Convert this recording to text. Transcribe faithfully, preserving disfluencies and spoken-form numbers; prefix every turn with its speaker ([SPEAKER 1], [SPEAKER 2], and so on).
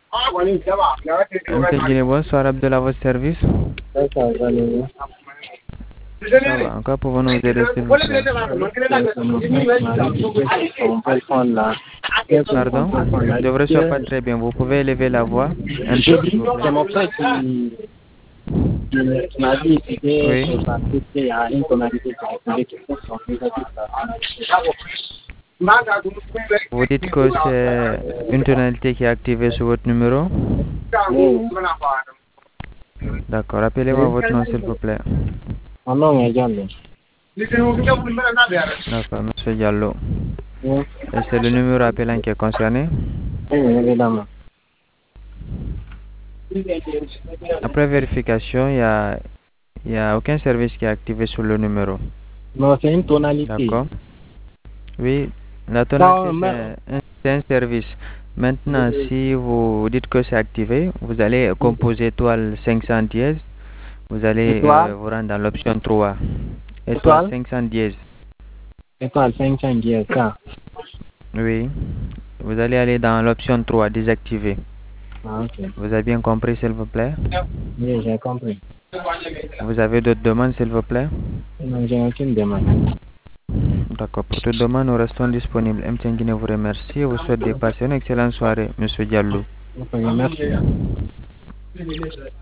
[SPEAKER 1] M T N Guinée, bonsoir, Abdel à votre service. Ça va, encore pouvons-nous vous aider s'il vous plaît? Pardon, je ne reçois pas très bien. Vous pouvez élever la voix un peu s'il vous plaît?
[SPEAKER 2] C'est mon frère qui qui m'a dit que
[SPEAKER 1] Oui.
[SPEAKER 2] il y a une tonalité qui a activé quelque chose.
[SPEAKER 1] Vous dites que c'est une tonalité qui est activée sur votre numéro? D'accord, appelez-moi votre nom s'il vous plaît.
[SPEAKER 2] Mon nom est Diallo.
[SPEAKER 1] D'accord, monsieur Diallo.
[SPEAKER 2] Oui,
[SPEAKER 1] Et c'est le numéro appelant qui est concerné?
[SPEAKER 2] évidemment.
[SPEAKER 1] Après vérification, il n'y a, il y a aucun service qui est activé sur le numéro.
[SPEAKER 2] Non, c'est une tonalité.
[SPEAKER 1] D'accord. Oui, la tonalité,
[SPEAKER 2] Non, mais...
[SPEAKER 1] c'est un, c'est un service. Maintenant, si vous dites que c'est activé, vous allez composer étoile cinq cents dièse. Vous allez
[SPEAKER 2] Étoile.
[SPEAKER 1] euh, vous rendre dans l'option trois. Étoile,
[SPEAKER 2] Étoile.
[SPEAKER 1] cinq cents dièse.
[SPEAKER 2] Étoile cinq cents dièse, ça.
[SPEAKER 1] Oui. Vous allez aller dans l'option trois, désactiver.
[SPEAKER 2] Ah, ok.
[SPEAKER 1] Vous avez bien compris, s'il vous plaît?
[SPEAKER 2] Oui, j'ai compris.
[SPEAKER 1] Vous avez d'autres demandes, s'il vous plaît?
[SPEAKER 2] Non, j'ai aucune demande.
[SPEAKER 1] D'accord. Pour toute demande, nous restons disponibles. M T N Guinée vous remercie et vous souhaite de passer une excellente soirée, monsieur Diallo.
[SPEAKER 2] Ok, merci.